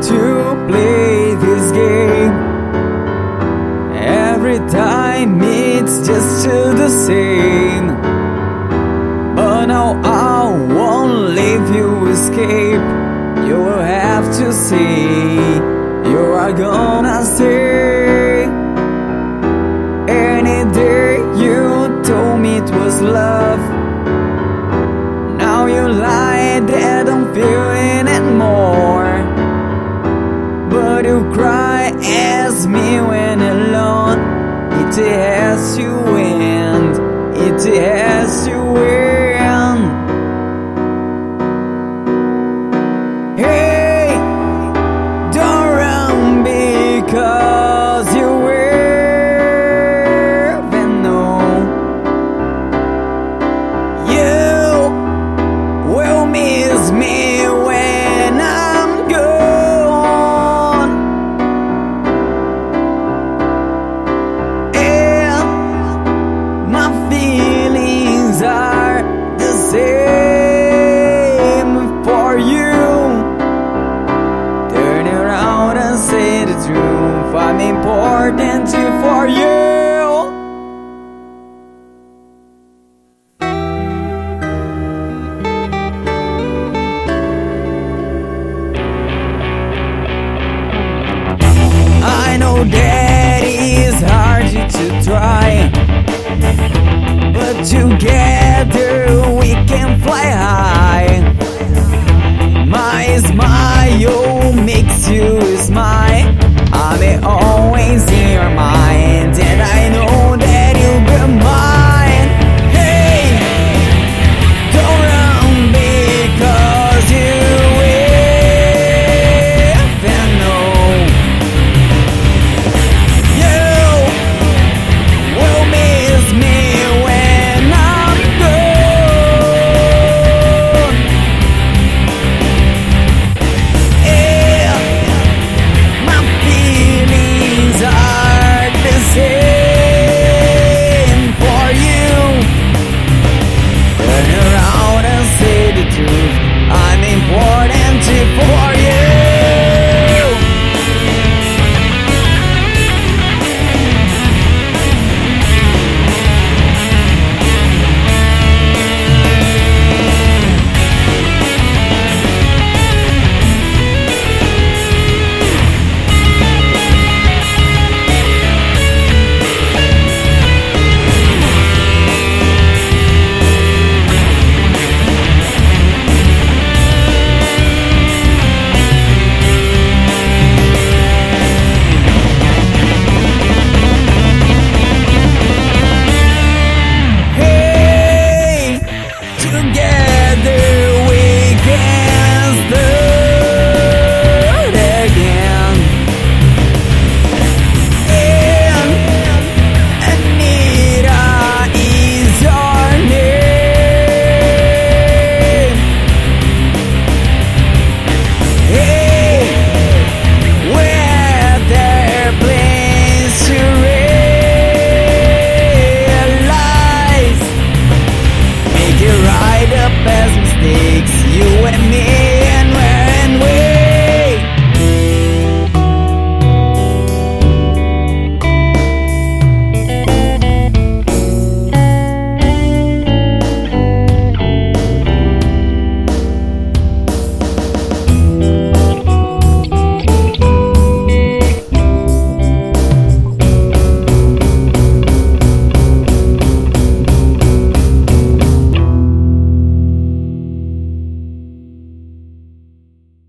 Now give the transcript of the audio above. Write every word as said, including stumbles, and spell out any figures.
to play this game. Every time it's just the same. But now I won't leave you escape. You will have to see. You are gonna stay. Any day you told me it was love. Now you lie that I'm feeling it more. But you cry as me when alone. It has to end. It has to end. Hey, don't run because you will know. You will miss me when I'm gone. And my feelings are the same for you. Turn around and say the truth. I'm important for you. I know that it's hard to try, but together we can fly high. My smile